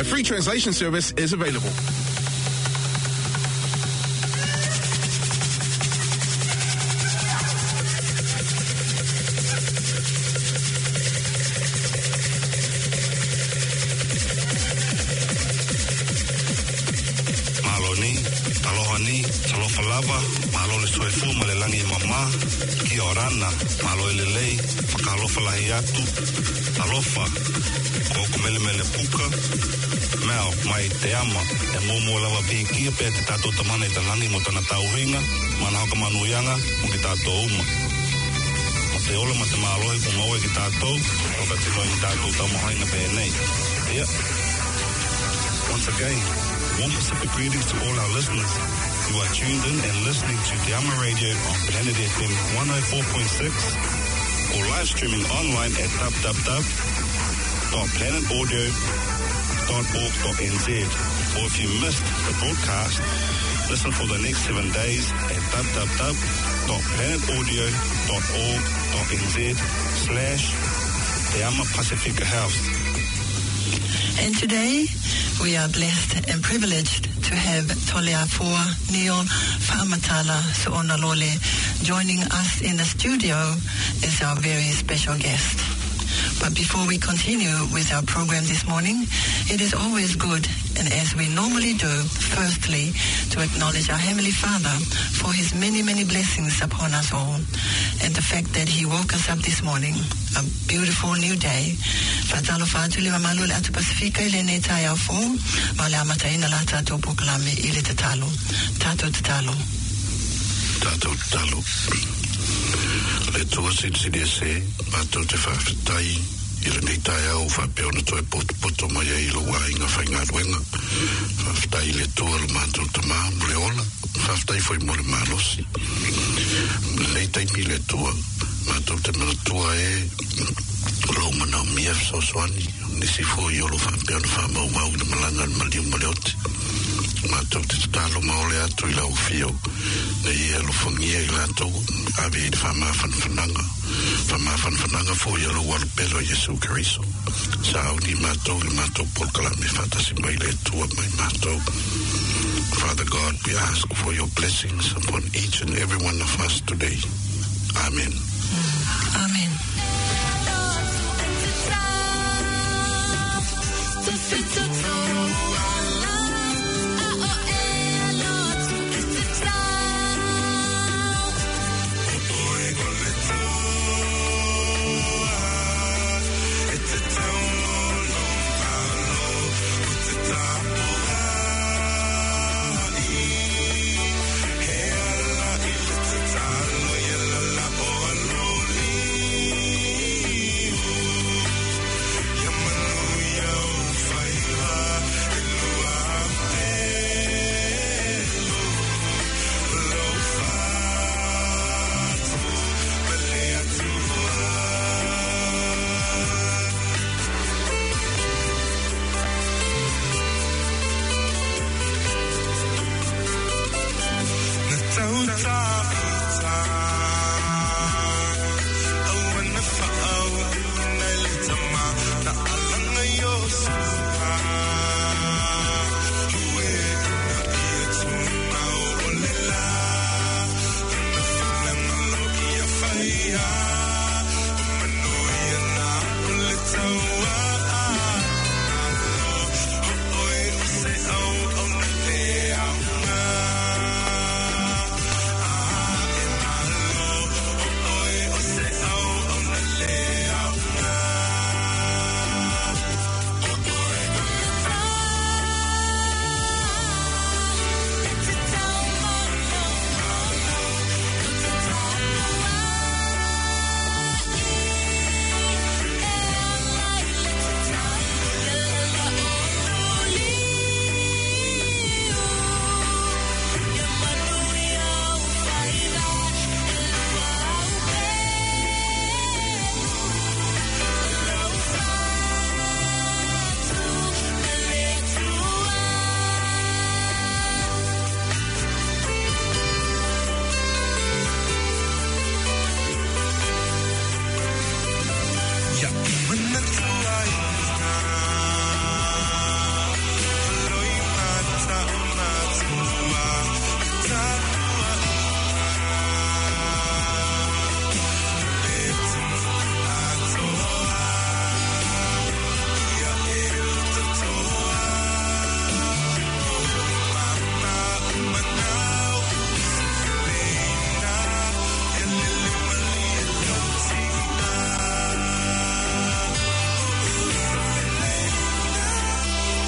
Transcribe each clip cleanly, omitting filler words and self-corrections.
A free translation service is available. Lava, malo le soefu ma le langi mama, ki orana, malo ele lei, whakalofa lahi atu, alofa, koko mele mele puka, mea mai te ama, e momo lava pikia pe te tato tamana i ta langi mo tana tauhinga, mana haka manuianga, mo ki tato uma. Mo te ola ma te maalohe ku maue ki tato, o ka te loa i tato taumahainga pe nei. Yeah. Once again, warm Pacific greetings to all our listeners. You are tuned in and listening to Te Ama Radio on Planet FM 104.6 or live streaming online at www.planetaudio.org.nz. Or if you missed the broadcast, listen for the next 7 days at www.planetaudio.org.nz/Te Ama Pacifica House. And today we are blessed and privileged to have Toleafua Neil Fa'amatala Su'onalole joining us in the studio as our very special guest. But before we continue with our program this morning, it is always good, and as we normally do, firstly, to acknowledge our Heavenly Father for his many, many blessings upon us all, and the fact that he woke us up this morning, a beautiful new day. Fatalo fatu le mamalu le atu Pasifika ile ne tai au fu, ma le amata ina la tato pukalame ile tatalo. Tato tatalo. Tato tatalo. Le tua CDC, mato te whawhitai, i le nei tai au whapeona toi poto mai e ilo wainga whainga ruenga. Whawhitai le tua le mato tama mule ola, whawhitai foi mole malosi. Le tai mi le tua, mato te mana tua e lo mana mia soswani, nisi foi olo whapeona whamau mau na malanga maliu maleoti. Mato te talo maole atu I lau fio ne I alo whangia I lato awe I whamawhanwhananga fo I alo walpelo Yesu Keriso sa au ni mato I mato polkalame whatasi mai le tua mai mato. Father God, we ask for your blessings upon each and every one of us today. Amen. Amen.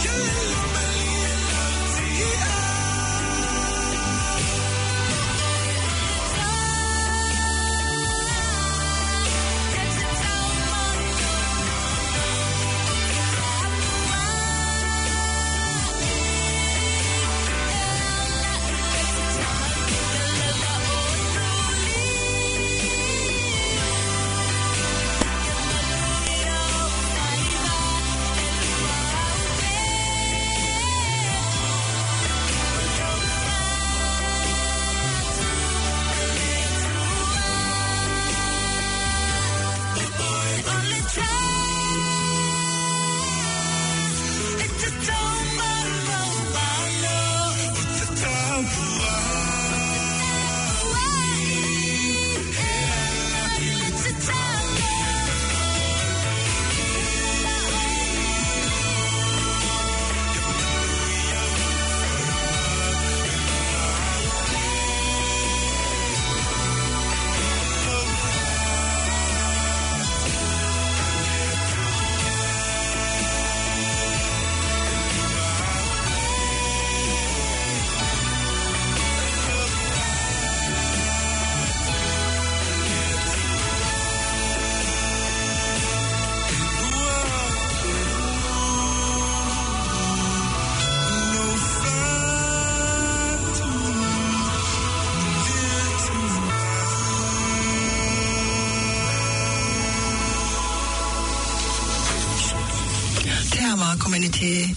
Community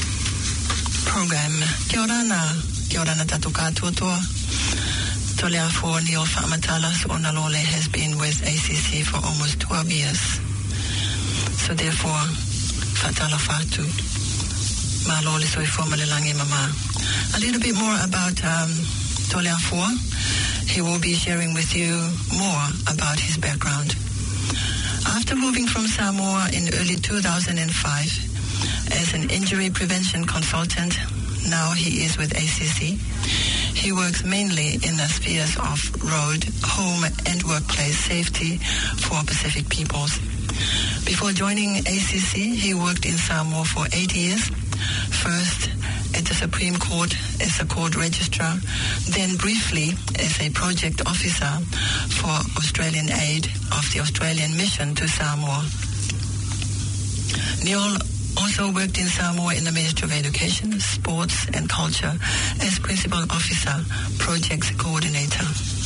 program. Kia orana tatu katoa. Toleafua Neil Fa'amatala Su'onalole has been with ACC for almost 12 years. So therefore, Fatala Fatu, Malole Soifua Malelangi Mama. A little bit more about Toleafua. He will be sharing with you more about his background. After moving from Samoa in early 2005, as an injury prevention consultant, now he is with ACC. He works mainly in the spheres of road, home, and workplace safety for Pacific peoples. Before joining ACC, he worked in Samoa for 8 years, first at the Supreme Court as a court registrar, then briefly as a project officer for Australian aid of the Australian mission to Samoa. Neil also worked in Samoa in the Ministry of Education, Sports and Culture as Principal Officer, Projects Coordinator.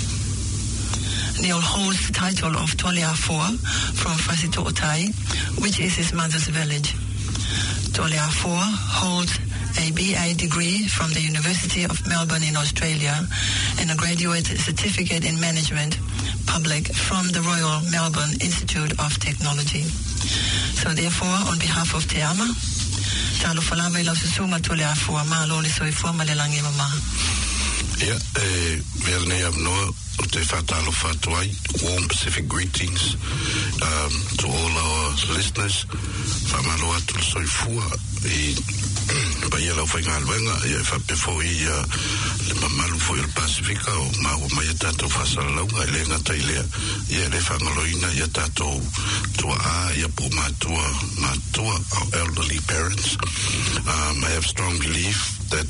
Neil holds the title of Toleafua from Fasito'otai, which is his mother's village. Toleafua holds a BA degree from the University of Melbourne in Australia and a graduate certificate in management, public, from the Royal Melbourne Institute of Technology. So therefore, on behalf of Te Ama, talo falava ila susuma Toleafua ma loli soifua malelangi mama. Yeah, verne avnoa te fatalo fatuai. Warm Pacific greetings to all our listeners. Famaloa tu soifua pa ia lau whainga alwenga ia whapefo ia le mamalu fo il Pasifika o maua mai tatou whasalaunga le ngata ilea ia le whangaloina ia tatou tua a ia po matua our elderly parents. I have strong belief that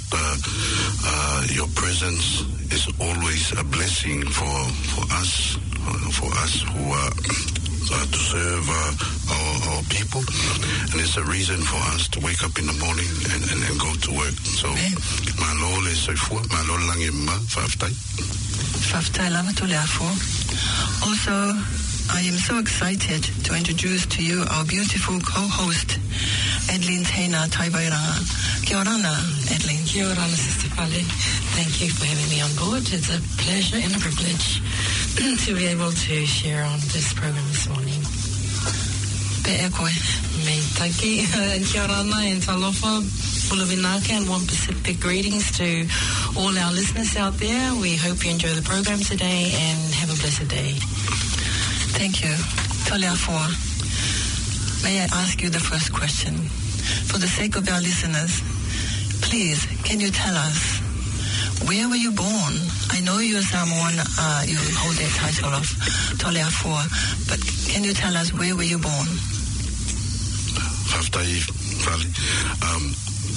your presence is always a blessing for us who are to serve our people, and it's a reason for us to wake up in the morning and go to work. So, malo le soifua, malo langi ma faftai. Faftai lama Toleafua. Also, I am so excited to introduce to you our beautiful co-host, Edlyn Taina Taiwairanga. Kia orana, Edlyn. Kia orana, Sister Pali. Thank you for having me on board. It's a pleasure and a privilege to be able to share on this program this morning. Pe e koe. Me taiki, kia orana and talofa, Pulavinaka, and Warm Pacific greetings to all our listeners out there. We hope you enjoy the program today and have a blessed day. Thank you. Toleafua, may I ask you the first question? For the sake of our listeners, please, can you tell us, where were you born? I know you're Samoan, you hold the title of Toleafua, but can you tell us, where were you born? Haftai Valley.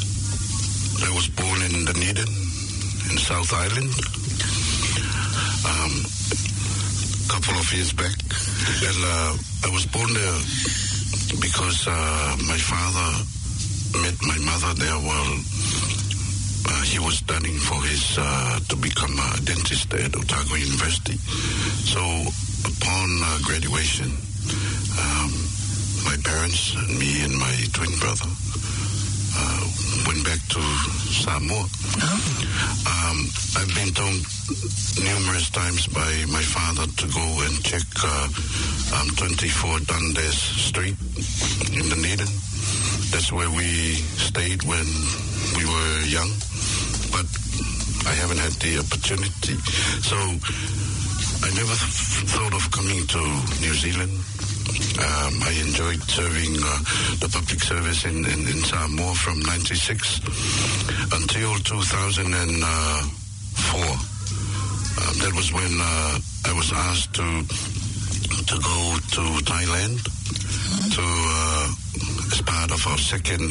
in Dunedin, in South Island, a couple of years back. And I was born there because my father met my mother there while he was studying for his to become a dentist at Otago University. So upon graduation, my parents and me and my twin brother went back to Samoa. I've been told numerous times by my father to go and check 24 Dundas Street in Dunedin. That's where we stayed when we were young, but I haven't had the opportunity. So I never thought of coming to New Zealand. I enjoyed serving the public service in Samoa from 96 until 2004. That was when I was asked to go to Thailand to as part of our second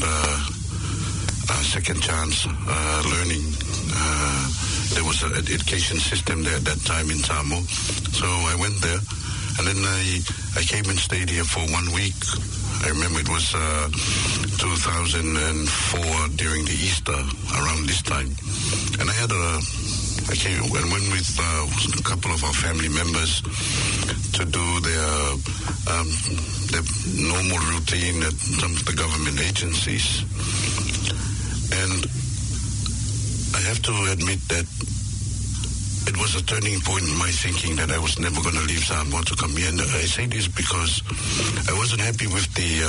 chance learning. There was an education system there at that time in Samoa, so I went there. And then I came and stayed here for 1 week. I remember it was 2004 during the Easter, around this time. And I went with a couple of our family members to do their normal routine at some of the government agencies. And I have to admit that it was a turning point in my thinking that I was never going to leave Samoa to come here. And I say this because I wasn't happy with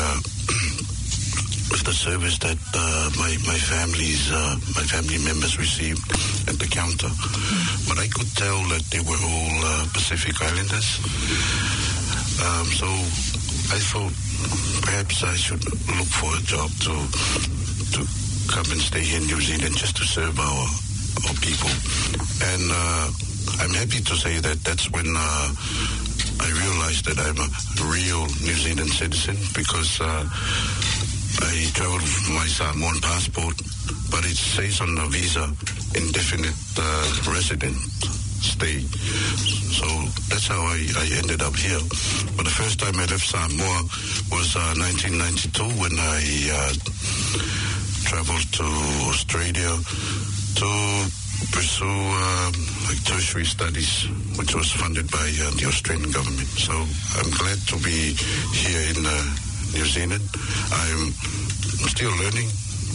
the service that my family members received at the counter. But I could tell that they were all Pacific Islanders. So I thought perhaps I should look for a job to come and stay here in New Zealand just to serve our people. And I'm happy to say that that's when I realized that I'm a real New Zealand citizen, because I traveled with my Samoan passport, but it says on the visa indefinite resident stay. So that's how I ended up here. But the first time I left Samoa was 1992 when I traveled to Australia to pursue tertiary studies, which was funded by the Australian government. So I'm glad to be here in New Zealand. I'm still learning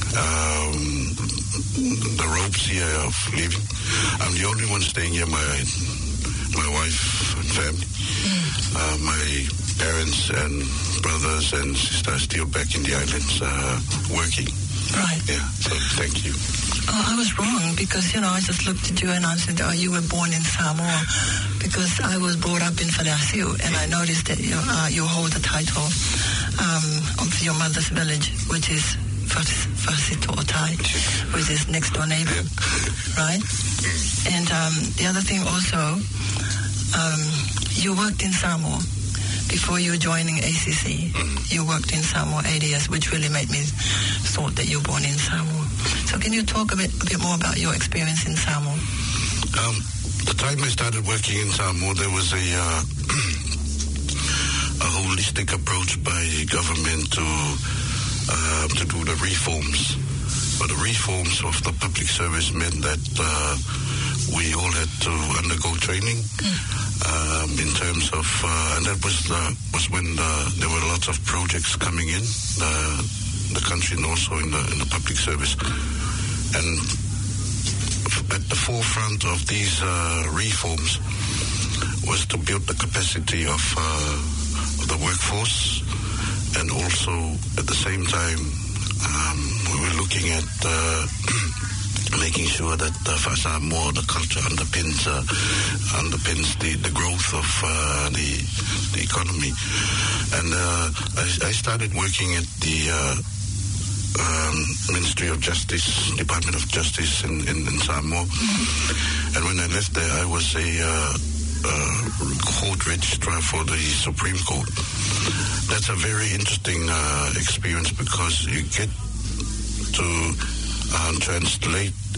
the ropes here of living. I'm the only one staying here. My wife and family, my parents and brothers and sisters are still back in the islands working. Right. Yeah, so thank you. Oh, I was wrong because, I just looked at you and I said, you were born in Samoa, because I was brought up in Whaleasiu, and I noticed that you hold the title of your mother's village, which is Whasito'otai, which is next door neighbor, right? And the other thing also, you worked in Samoa. Before you were joining ACC, you worked in Samoa 8 years, which really made me thought that you were born in Samoa. So can you talk a bit more about your experience in Samoa? The time I started working in Samoa, there was a holistic approach by government to do the reforms. But the reforms of the public service meant that we all had to undergo training in terms of, and that was when there were lots of projects coming in the country and also in the public service. And at the forefront of these reforms was to build the capacity of the workforce, and also at the same time we were looking at making sure that Samoa, the culture underpins the growth of the economy. And I started working at the Ministry of Justice, Department of Justice in Samoa. And when I left there, I was a court registrar for the Supreme Court. That's a very interesting experience, because you get to translate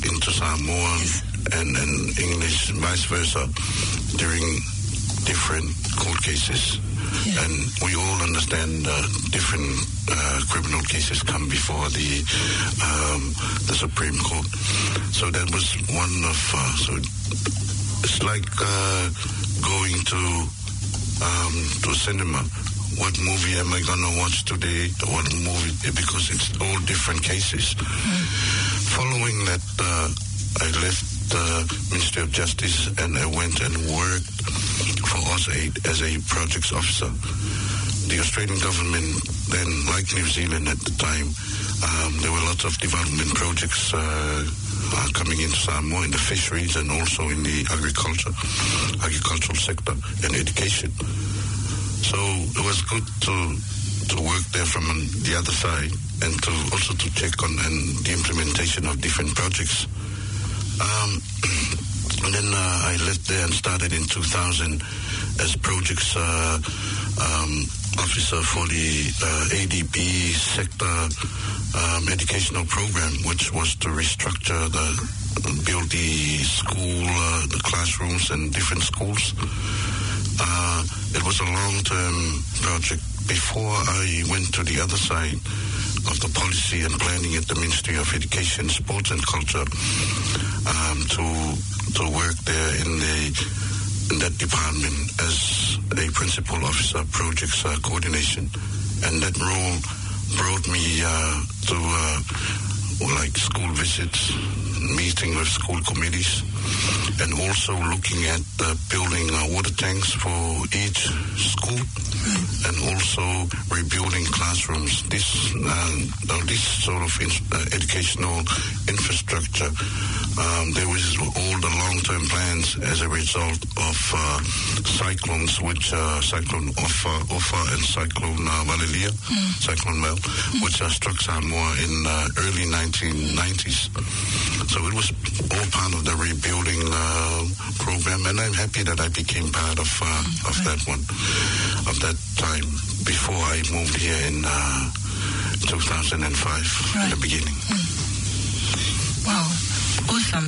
into Samoan and English, vice versa, during different court cases. Yeah. And we all understand different criminal cases come before the Supreme Court. So that was one of, so it's like going to cinema. What movie am I going to watch today? What movie? Because it's all different cases. Following that, I left the Ministry of Justice and I went and worked for AusAid as a projects officer. The Australian government then, like New Zealand at the time, there were lots of development projects coming into Samoa in the fisheries and also in the agricultural sector and education. So it was good to work there from the other side and to also to check on the implementation of different projects. And then I left there and started in 2000 as projects officer for the ADB sector educational program, which was to restructure build the school, the classrooms in different schools. It was a long-term project. Before I went to the other side of the policy and planning at the Ministry of Education, Sports and Culture, to work there in that department as a principal officer, projects coordination, and that role brought me to like school visits, meeting with school committees, and also looking at building water tanks for each school, and also rebuilding classrooms. This sort of educational infrastructure, there was all the long-term plans as a result of cyclones, which Cyclone Ofa and Cyclone Valelia, Cyclone Mel, which struck Samoa in early 1990s. So it was all part of the rebuilding program, and I'm happy that I became part of that one, of that time, before I moved here in 2005, in the beginning. Wow, awesome.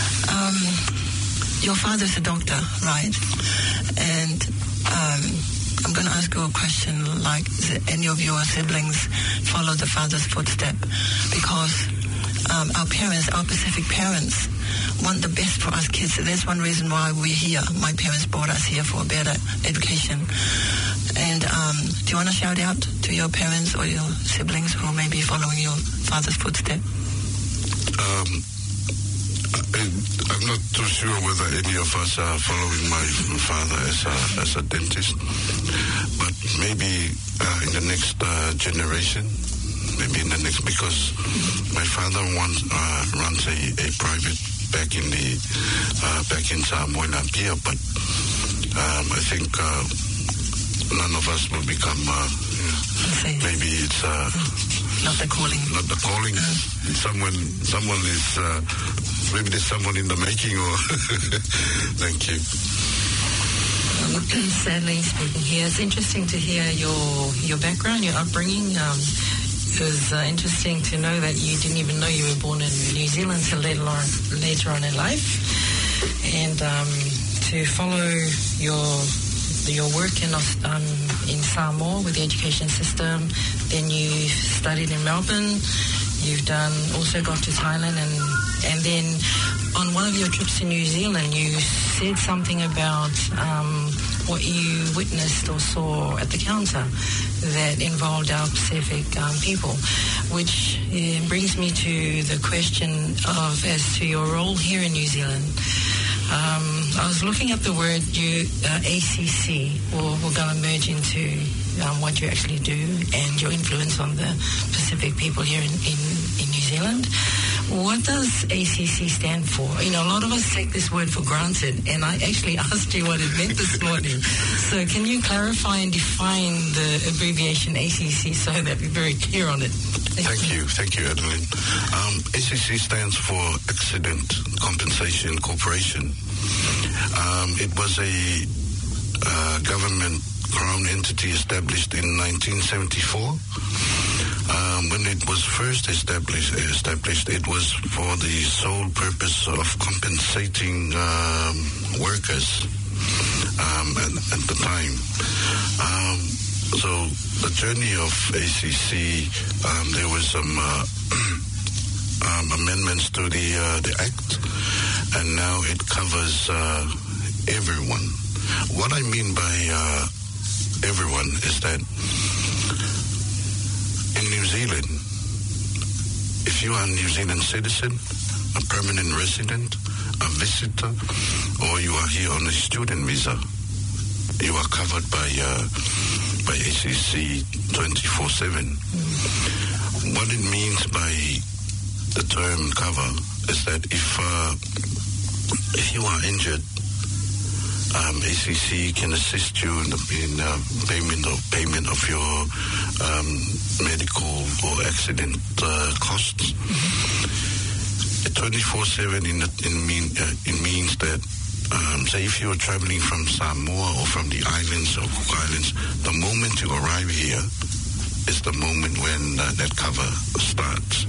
Your father's a doctor, right? And I'm going to ask you a question like, did any of your siblings follow the father's footstep? Because our parents, our Pacific parents, want the best for us kids. There's one reason why we're here. My parents brought us here for a better education. And do you want to shout out to your parents or your siblings who may be following your father's footsteps? I'm not too sure whether any of us are following my father as a dentist, but maybe in the next generation, because my father runs a private back in Samoa and Apia, but I think none of us will become. Maybe it's not the calling. Not the calling. Someone is. Maybe there's someone in the making. Or thank you. Sadly speaking, here it's interesting to hear your background, your upbringing. It was interesting to know that you didn't even know you were born in New Zealand until later on in life, and to follow your work in Samoa with the education system. Then you studied in Melbourne. You've also got to Thailand, and then on one of your trips to New Zealand, you said something about what you witnessed or saw at the counter that involved our Pacific people, which brings me to the question of as to your role here in New Zealand. I was looking at the word ACC, or we're going to merge into what you actually do and your influence on the Pacific people here in New Zealand. What does ACC stand for? You know, a lot of us take this word for granted, and I actually asked you what it meant this morning. So can you clarify and define the abbreviation ACC so that we're very clear on it? Thank you, Adeline. ACC stands for Accident Compensation Corporation. It was a government crown entity established in 1974. When it was first established, it was for the sole purpose of compensating workers at the time. So the journey of ACC, there was some amendments to the Act, and now it covers everyone. What I mean by everyone is that in New Zealand, if you are a New Zealand citizen, a permanent resident, a visitor, or you are here on a student visa, you are covered by ACC 24/7. What it means by the term cover is that if you are injured, ACC can assist you in payment of your medical or accident costs. 24/7 it means that say if you're traveling from Samoa or from the islands or Cook Islands, the moment you arrive here is the moment when that cover starts.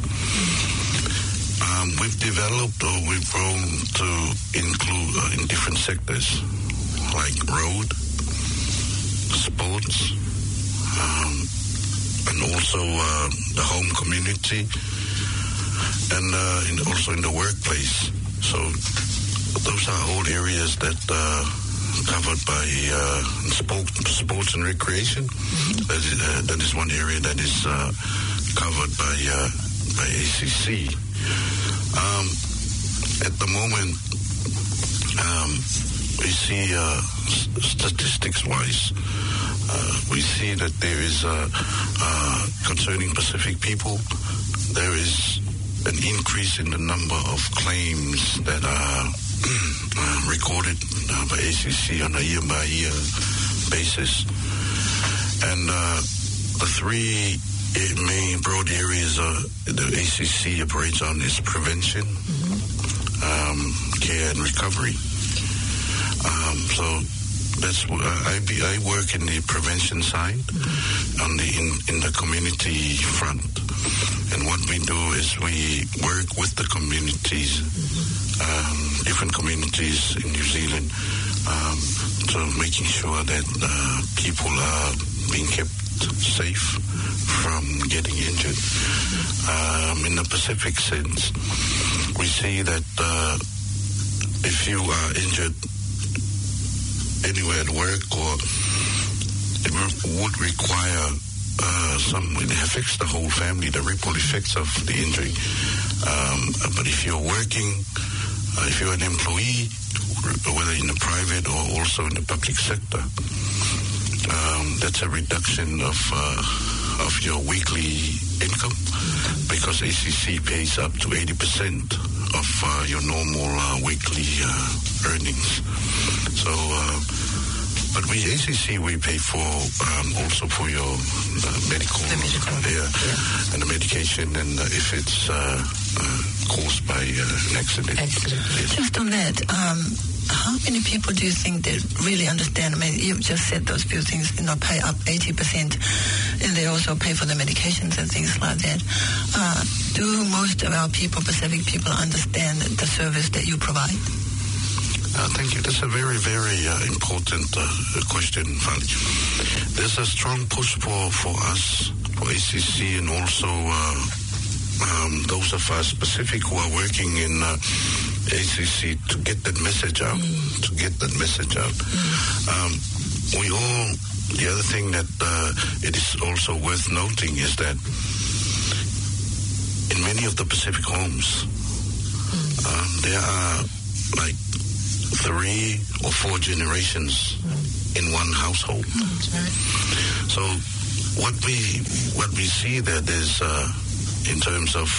We've developed or we've grown to include in different sectors like road, sports, and also the home community, and also in the workplace. So those are all areas that covered by sports and recreation. That is one area that is covered by ACC. At the moment, we see statistics-wise, we see that there is concerning Pacific people, there is an increase in the number of claims that are recorded by ACC on a year-by-year basis. And the three main broad areas the ACC operates on is prevention, care and recovery. So that's I work in the prevention side, on in the community front, and what we do is we work with the communities, different communities in New Zealand, so making sure that people are being kept safe from getting injured. In the Pacific sense, we see that if you are injured anywhere at work, or it would require it affects the whole family, the ripple effects of the injury. But if you're working, if you're an employee, whether in the private or also in the public sector, that's a reduction of your weekly income, because ACC pays up to 80% of your normal weekly earnings. So, but ACC, we pay for also for your medical, and the medication, and if it's caused by an accident. Yes. Just on that, how many people do you think that really understand? I mean, you've just said those few things, pay up 80%, and they also pay for the medications and things like that. Do most of our people, Pacific people, understand the service that you provide? Thank you. That's a very, very important question, Vali. There's a strong push for us, for ACC, and also those of us Pacific who are working in ACC to get that message out, the other thing that it is also worth noting is that in many of the Pacific homes, there are like 3 or 4 generations in one household. So what we see that there's in terms of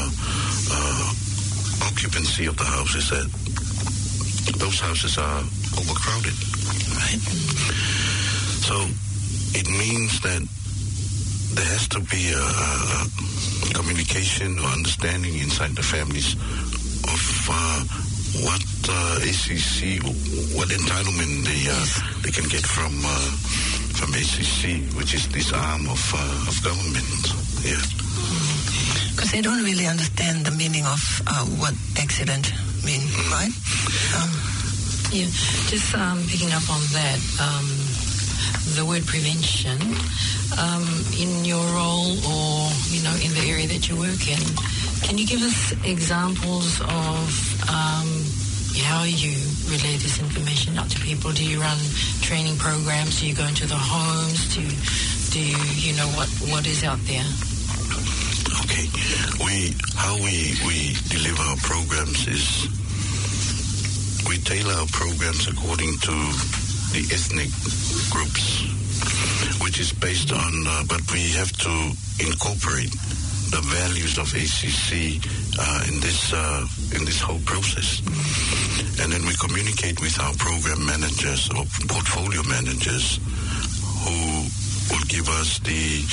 occupancy of the houses, that those houses are overcrowded, right? So it means that there has to be a communication or understanding inside the families of what ACC, what entitlement they can get from ACC, which is this arm of government. Yeah. Because they don't really understand the meaning of what accident means, right? Yeah, just picking up on that, the word prevention, in your role or, in the area that you work in, can you give us examples of how you relay this information out to people? Do you run training programs? Do you go into the homes? Do you know what is out there? Okay. How we deliver our programs is we tailor our programs according to the ethnic groups, which is based on, but we have to incorporate the values of ACC in this whole process. And then we communicate with our program managers or portfolio managers who will give us the,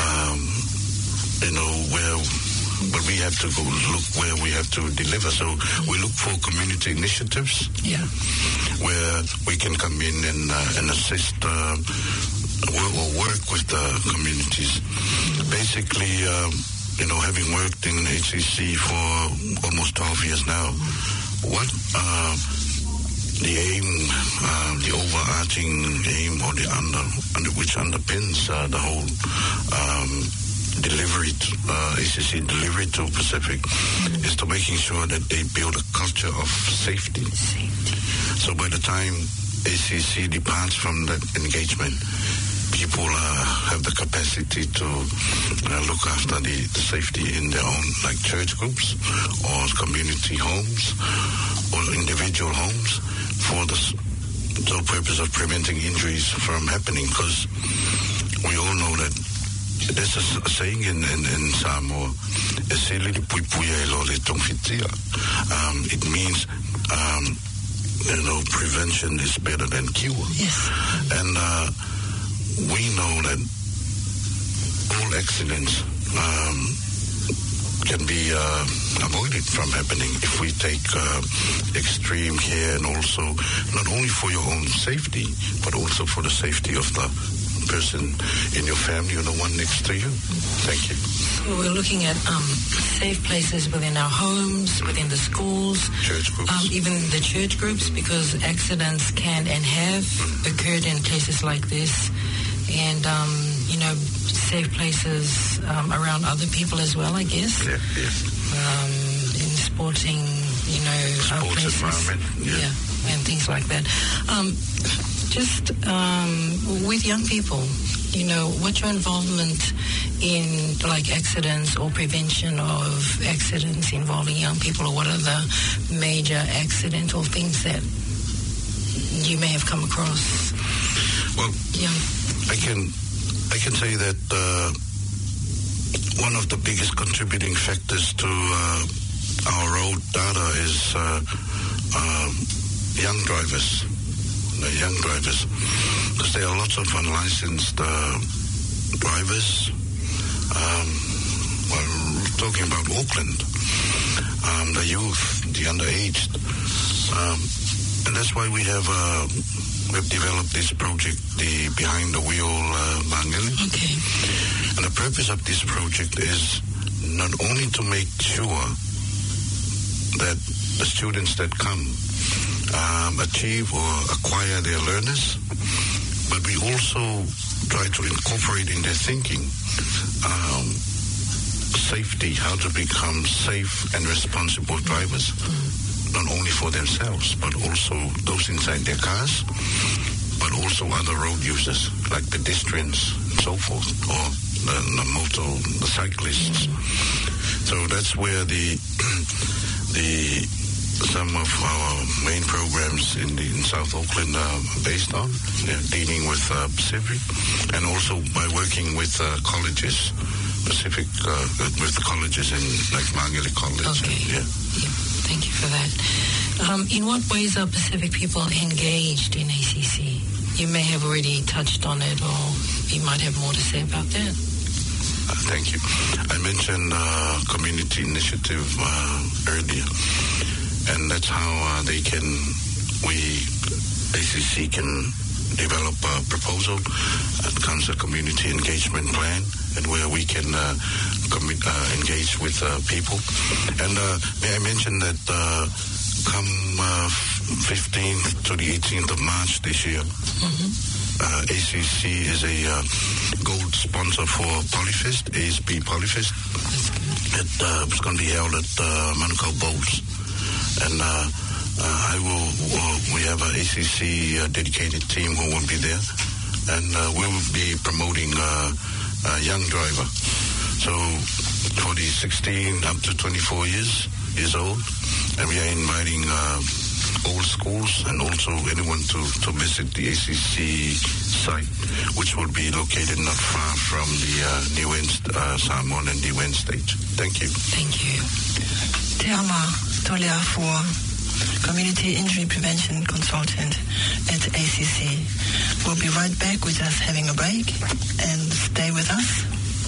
but we have to go look where we have to deliver. So we look for community initiatives where we can come in and assist or work with the communities. Basically, having worked in HCC for almost 12 years now, what the aim, the overarching aim, or which underpins the whole delivery, ACC delivery to Pacific, is to making sure that they build a culture of safety. So by the time ACC departs from that engagement, people have the capacity to look after the safety in their own, like church groups or community homes or individual homes, for the sole purpose of preventing injuries from happening. Because we all know that there's a saying in Samoa, it means prevention is better than cure. Yes. And we know that all accidents can be avoided from happening if we take extreme care, and also not only for your own safety, but also for the safety of the person in your family or the one next to you. Thank you. So we're looking at safe places within our homes, within the schools, church groups, even the church groups, because accidents can and have occurred in places like this, and safe places around other people as well, I guess. Yeah. In sporting, sports places, environment, and things like that. Just with young people, what's your involvement in like accidents or prevention of accidents involving young people, or what are the major accidental things that you may have come across? Well, I can say that one of the biggest contributing factors to our road data is young drivers. The young drivers, because there are lots of unlicensed drivers. We're talking about Auckland, the youth, the underaged, and that's why we've developed this project, the Behind the Wheel Mangili. Okay. And the purpose of this project is not only to make sure that the students that come achieve or acquire their learners, but we also try to incorporate in their thinking safety, how to become safe and responsible drivers, not only for themselves, but also those inside their cars, but also other road users like pedestrians and so forth, or the cyclists. So that's where some of our main programs in South Auckland are based on, dealing with Pacific, and also by working with colleges, Pacific, with the colleges in like Mangili College. Okay. Thank you for that. In what ways are Pacific people engaged in ACC? You may have already touched on it, or you might have more to say about that. Thank you. I mentioned community initiative earlier. And that's how ACC can develop a proposal and comes a community engagement plan, and where we can engage with people. And may I mention that come 15th to the 18th of March this year, ACC is a gold sponsor for Polyfest, ASB Polyfest. It's going to be held at Manukau Bowls. And we have an ACC dedicated team who will be there. And we will be promoting a young driver. So for the 16 up to 24 years old. And we are inviting all schools and also anyone to visit the ACC site, which will be located not far from the New End, Samoan and New End stage. Thank you. Thank you. Te ama Tolea Fua, Community Injury Prevention Consultant at ACC. We'll be right back with us having a break, and stay with us.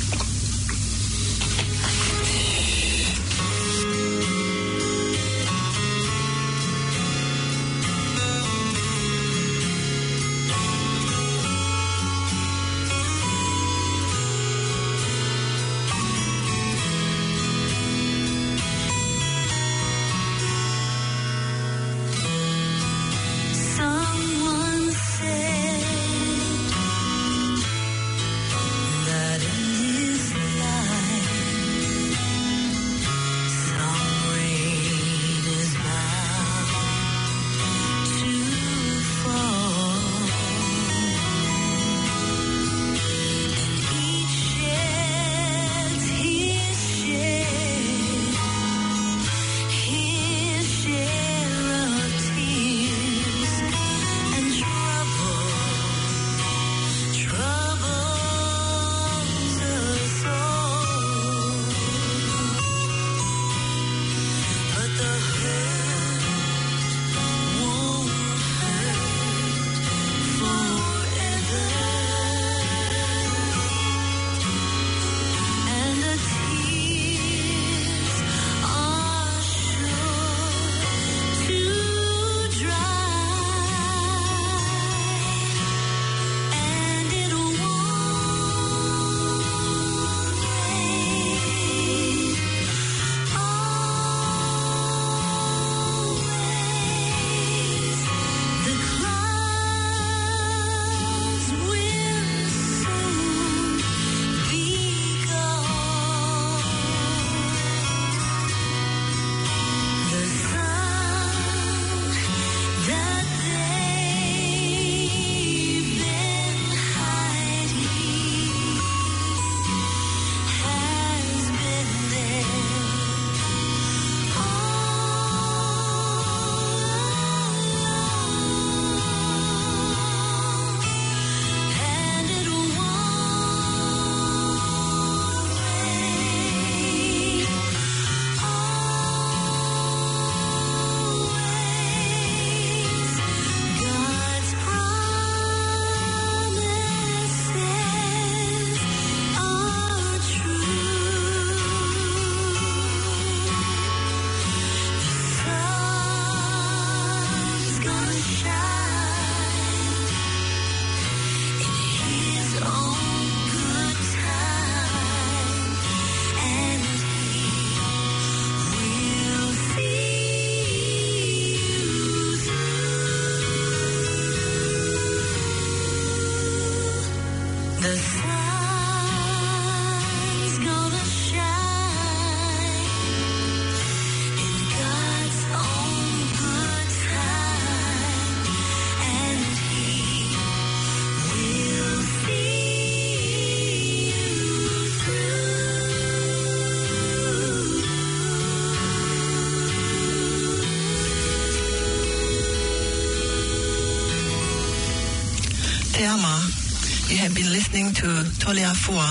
Te ama, you have been listening to Tolea Fua,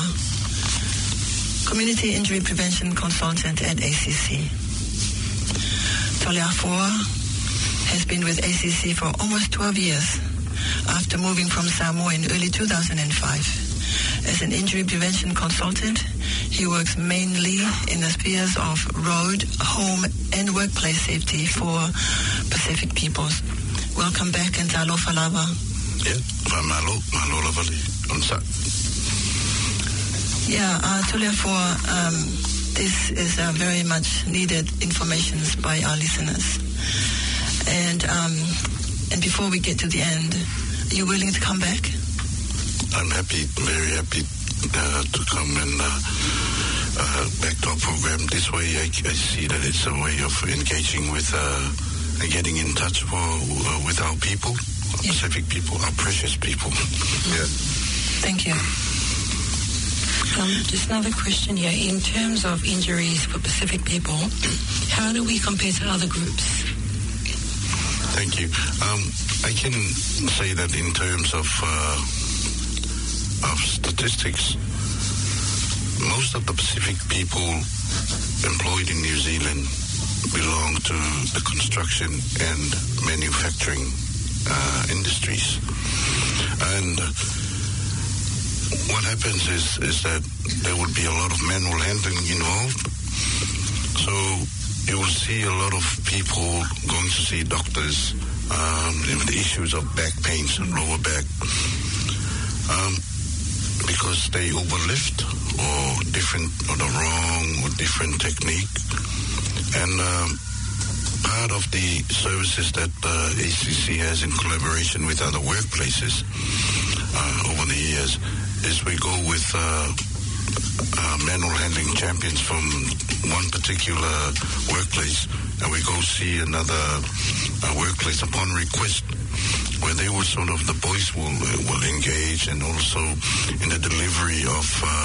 Community Injury Prevention Consultant at ACC. Tolea Fua has been with ACC for almost 12 years after moving from Samoa in early 2005. As an injury prevention consultant, he works mainly in the spheres of road, home, and workplace safety for Pacific peoples. Welcome back, and talofa lava. Yeah, malo lavali on sa. Yeah, Tulia for this is very much needed information by our listeners. And before we get to the end, are you willing to come back? I'm happy, very happy to come and back to our program. This way I see that it's a way of engaging with and getting in touch with our people, our Pacific people, our precious people. Yeah. Thank you. Just another question here. In terms of injuries for Pacific people, how do we compare to other groups? Thank you. I can say that in terms of statistics, most of the Pacific people employed in New Zealand belong to the construction and manufacturing industries. And what happens is that there will be a lot of manual handling involved. So you will see a lot of people going to see doctors with issues of back pains and lower back because they overlift or the wrong or different technique. And part of the services that ACC has in collaboration with other workplaces over the years is we go with manual handling champions from one particular workplace, and we go see another workplace upon request, where they will sort of, the boys will engage, and also in the delivery of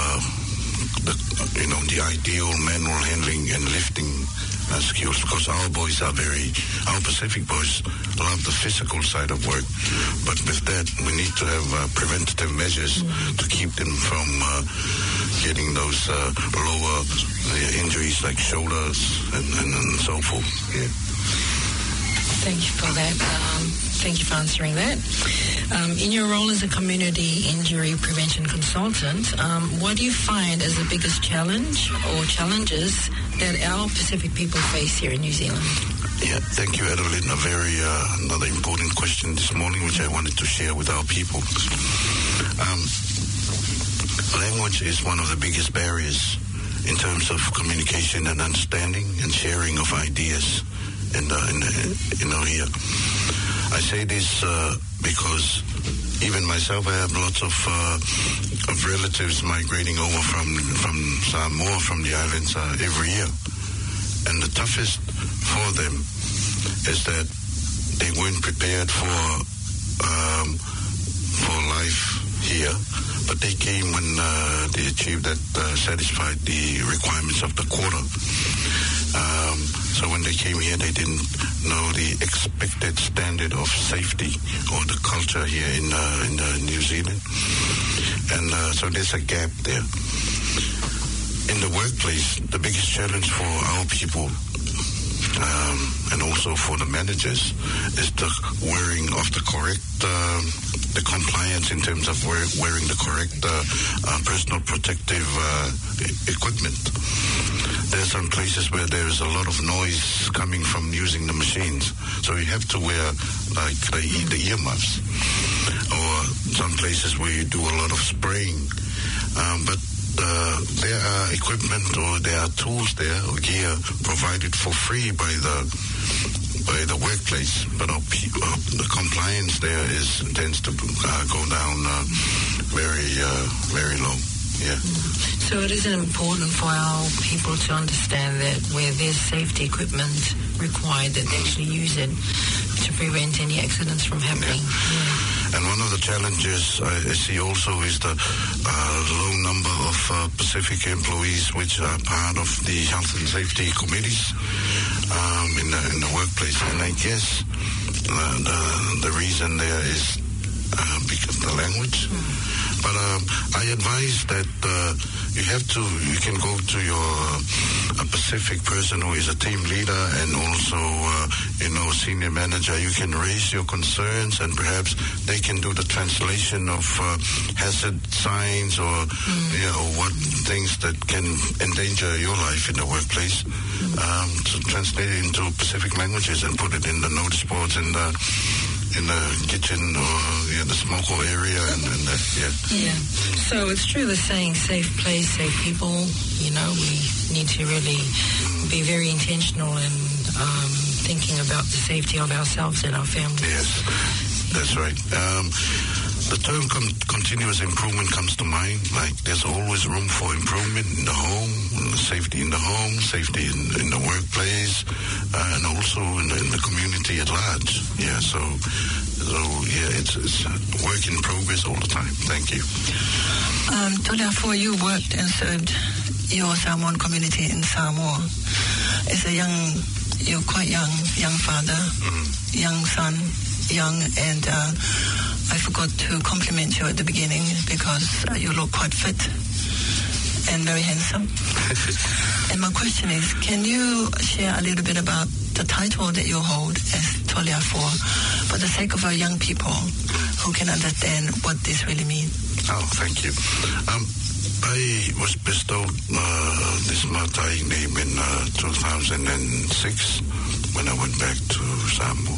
the ideal manual handling and lifting skills, because our Pacific boys love the physical side of work, but with that we need to have preventative measures to keep them from getting those lower injuries like shoulders and so forth. Yeah. Thank you for that. Thank you for answering that. In your role as a community injury prevention consultant, what do you find as the biggest challenge or challenges that our Pacific people face here in New Zealand? Yeah, thank you, Adeline. A very another important question this morning, which I wanted to share with our people. Language is one of the biggest barriers in terms of communication and understanding and sharing of ideas. Here, I say this because even myself, I have lots of relatives migrating over from Samoa, from the islands every year, and the toughest for them is that they weren't prepared for life here, but they came when they achieved that, satisfied the requirements of the quota. So when they came here, they didn't know the expected standard of safety or the culture here in New Zealand. And so there's a gap there. In the workplace, the biggest challenge for our people and also for the managers is the wearing of the correct, the compliance in terms of wearing the correct personal protective equipment. There are some places where there is a lot of noise coming from using the machines, so you have to wear like the earmuffs. Or some places where you do a lot of spraying, but there are equipment or there are tools there or gear provided for free by the workplace, but the compliance there tends to go down very low. Yeah. So it is important for our people to understand that where there's safety equipment required, that they actually use it to prevent any accidents from happening. Yeah. And one of the challenges I see also is the low number of Pacific employees which are part of the health and safety committees in the workplace. And I guess the reason there is because the language. But I advise that you can go to a Pacific person who is a team leader and also, senior manager. You can raise your concerns and perhaps they can do the translation of hazard signs or, what things that can endanger your life in the workplace, to translate it into Pacific languages and put it in the notice boards and in the kitchen or the smoker area and that, Yeah. So it's true the saying, safe place, safe people. You know, we need to really be very intentional in thinking about the safety of ourselves and our families. Yes, that's right. The term continuous improvement comes to mind. Like there's always room for improvement in the home, safety in the home, safety in the workplace, and also in the community at large. Yeah, so it's work in progress all the time. Thank you. Toliafua, you worked and served your Samoan community in Samoa. As you're quite young father, young son, and I forgot to compliment you at the beginning because you look quite fit and very handsome. And my question is, can you share a little bit about the title that you hold as Toliafua for the sake of our young people who can understand what this really means? Oh, thank you. I was bestowed this Matai name in 2006 when I went back to Samoa.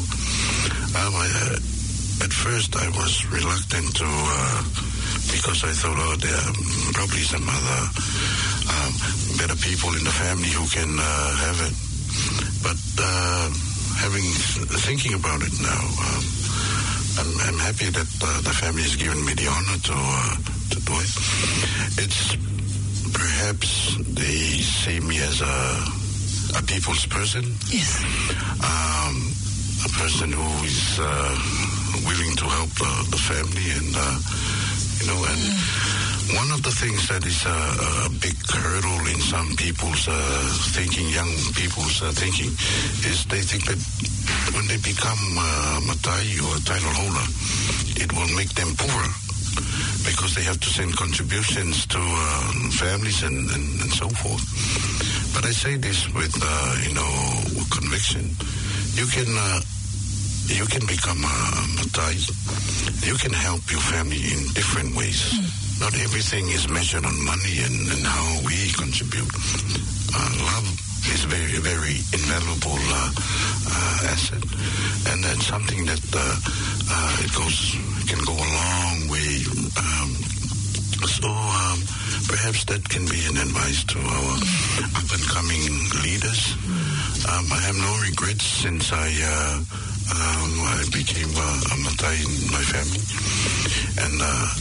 At first I was reluctant to, because I thought, there are probably some other better people in the family who can have it. But thinking about it now, I'm happy that the family has given me the honor to do it. It's perhaps they see me as a people's person. Yes. A person who is willing to help the family, and and one of the things that is a big hurdle in some people's thinking, young people's thinking, is they think that when they become Matai or a title holder, it will make them poorer because they have to send contributions to families and so forth. But I say this with conviction. You can become a Matai. You can help your family in different ways. Not everything is measured on money and how we contribute. Love is very, very invaluable asset, and that's something that can go a long way. So perhaps that can be an advice to our up-and-coming leaders. I have no regrets since I became a Matai in my family, and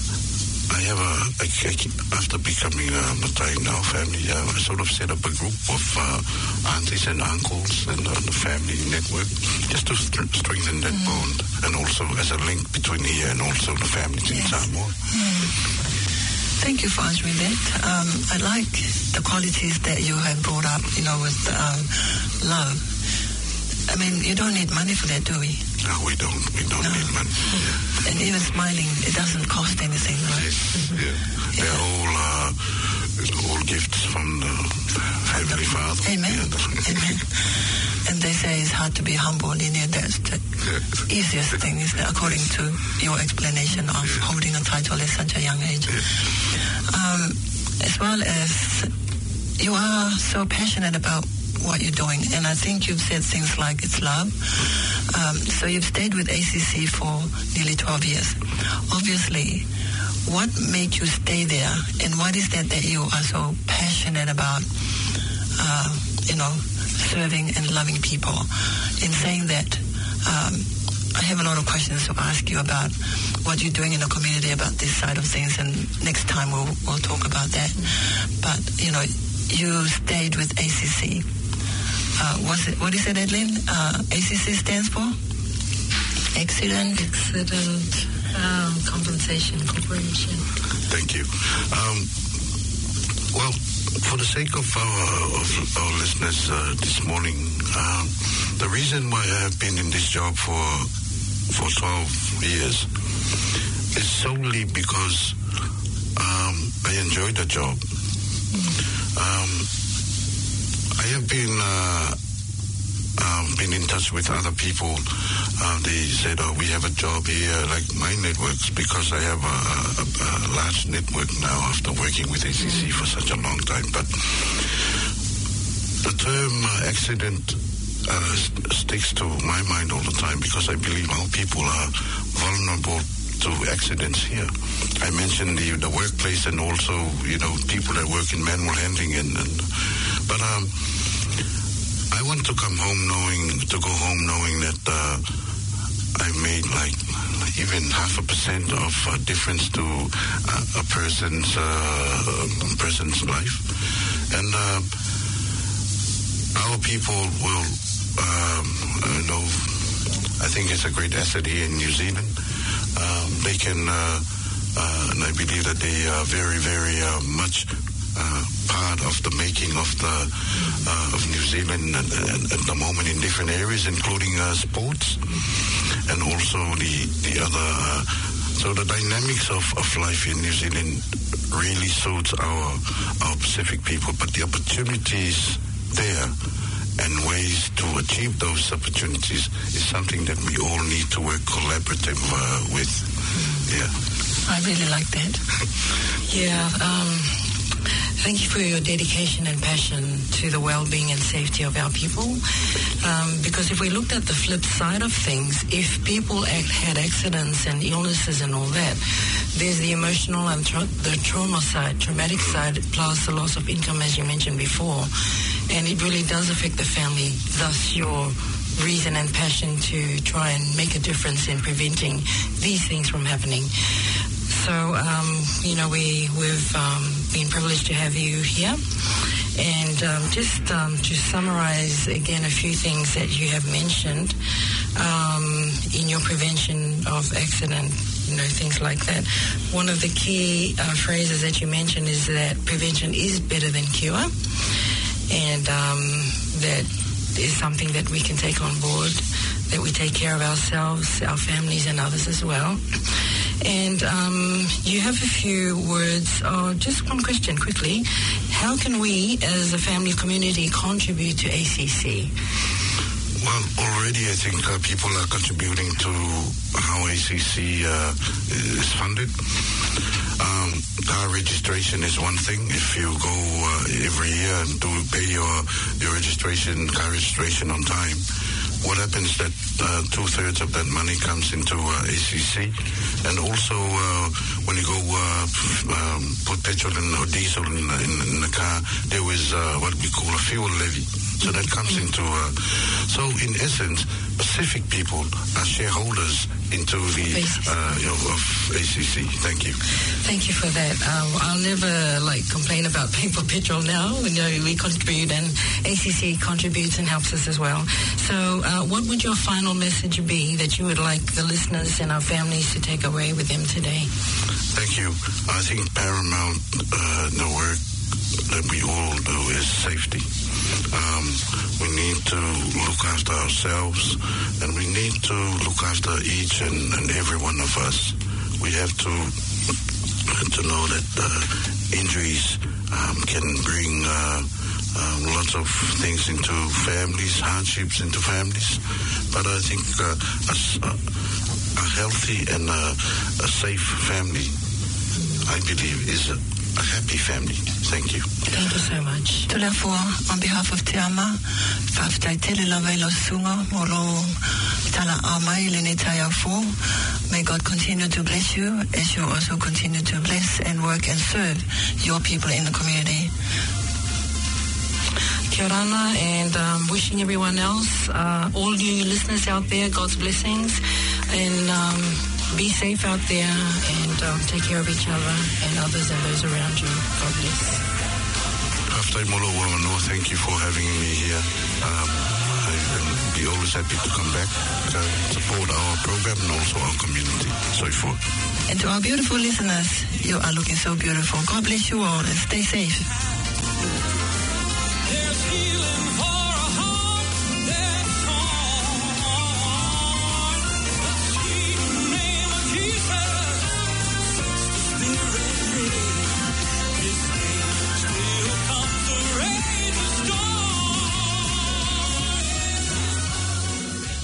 after becoming a Matai in our family, I sort of set up a group of aunties and uncles and the family network just to strengthen that bond, and also as a link between here and also the families in Samoa. Thank you for answering that. I like the qualities that you have brought up, with love. I mean, you don't need money for that, do we? No, we don't. We don't need money. Yeah. And even smiling, it doesn't cost anything, right? They're all gifts from the Heavenly Father. Amen. Yeah. Amen. And they say it's hard to be humble, Linnea. That's the easiest thing, isn't it? According to your explanation of holding a title at such a young age. As well as you are so passionate about what you're doing, and I think you've said things like it's love. So you've stayed with ACC for nearly 12 years. Obviously, what made you stay there, and what is that you are so passionate about, serving and loving people? In saying that, I have a lot of questions to ask you about what you're doing in the community about this side of things, and next time we'll talk about that. But, you stayed with ACC. What is it, Adeline? ACC stands for? Accident Compensation Corporation. Thank you. Well, for the sake of our listeners this morning, the reason why I have been in this job for 12 years is solely because I enjoy the job. I have been in touch with other people. They said, we have a job here, like my networks, because I have a large network now after working with ACC for such a long time. But the term accident sticks to my mind all the time, because I believe our people are vulnerable to accidents here. I mentioned the workplace, and also, people that work in manual handling, but I want to go home knowing that I made like even 0.5% of difference to a person's life, and our people will, I think it's a great asset here in New Zealand. They can, and I believe that they are very, very much part of the making of New Zealand at the moment in different areas, including sports, and also the other. So the dynamics of life in New Zealand really suits our Pacific people, but the opportunities there and ways to achieve those opportunities is something that we all need to work collaborative with. Yeah. I really like that. Yeah. Thank you for your dedication and passion to the well-being and safety of our people. Because if we looked at the flip side of things, if people had accidents and illnesses and all that, there's the emotional and the trauma side, traumatic side, plus the loss of income, as you mentioned before. And it really does affect the family, thus your reason and passion to try and make a difference in preventing these things from happening. So, we've been privileged to have you here. And just to summarize again a few things that you have mentioned in your prevention of accident, things like that. One of the key phrases that you mentioned is that prevention is better than cure. And that is something that we can take on board, that we take care of ourselves, our families, and others as well. And you have a few words. Just one question quickly. How can we, as a family community, contribute to ACC? Well, already I think people are contributing to how ACC is funded. Car registration is one thing. If you go every year and pay your registration, car registration on time, what happens that 2/3 of that money comes into ACC, and also when you go put petrol or diesel in the car, there is what we call a fuel levy. So that comes into. So in essence, Pacific people are shareholders into the of ACC. Thank you. Thank you for that. I'll never complain about paying for petrol now. We contribute, and ACC contributes and helps us as well. So what would your final message be that you would like the listeners and our families to take away with them today? Thank you. I think paramount the work that we all do is safety. We need to look after ourselves, and we need to look after each and every one of us. We have to know that injuries can bring lots of things into families, hardships into families. But I think a healthy and a safe family, I believe, is a happy family. Thank you. Thank you so much. Tulafoa, on behalf of Te Ama, whaftai tele lawa ilo sunga, moro tala amai lene tai au fo. May God continue to bless you as you also continue to bless and work and serve your people in the community. Kia ora, and wishing everyone else, all you listeners out there, God's blessings, and be safe out there, and take care of each other and others and those around you. God bless. Thank you for having me here. I'll be always happy to come back, support our program and also our community. So forth. And to our beautiful listeners, you are looking so beautiful. God bless you all and stay safe.